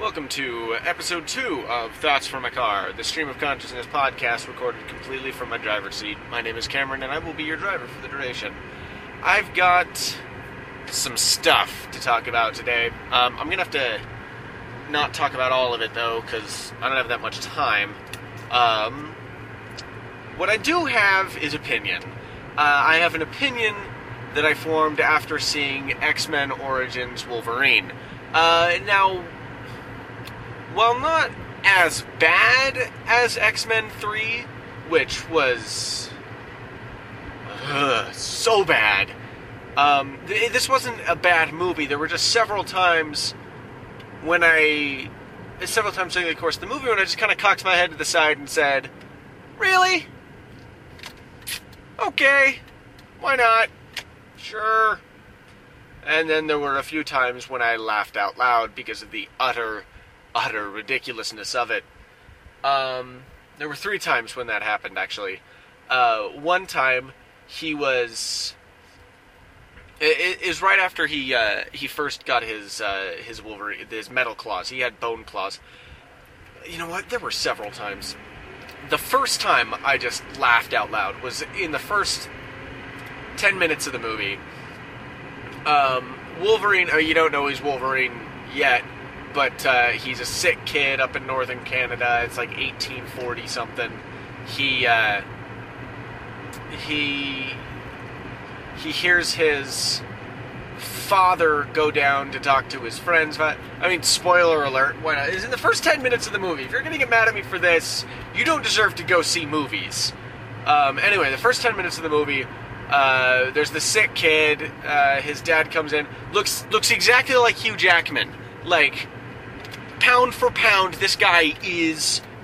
Welcome to episode 2 of Thoughts from My Car, the stream of consciousness podcast recorded completely from my driver's seat. My name is Cameron, and I will be your driver for the duration. I've got some stuff to talk about today. I'm going to have to not talk about all of it, though, because I don't have that much time. What I do have is opinion. I have an opinion that I formed after seeing X-Men Origins Wolverine. Now, while not as bad as X-Men 3, which was so bad, this wasn't a bad movie. There were just several times during the course of the movie when I just kind of cocked my head to the side and said, "Really? Okay, why not? Sure." And then there were a few times when I laughed out loud because of the utter ridiculousness of it. There were 3 times when that happened, actually. One time, it is right after he first got his Wolverine, his metal claws. He had bone claws. You know what? There were several times. The first time I just laughed out loud was in the first 10 minutes of the movie. Wolverine, you don't know he's Wolverine yet, but he's a sick kid up in northern Canada. It's like 1840 something. He hears his father go down to talk to his friends. I mean, spoiler alert, why not? It's in the first 10 minutes of the movie. If you're gonna get mad at me for this, you don't deserve to go see movies. Anyway, the first 10 minutes of the movie, there's the sick kid, his dad comes in, looks exactly like Hugh Jackman. Like, pound for pound, this guy is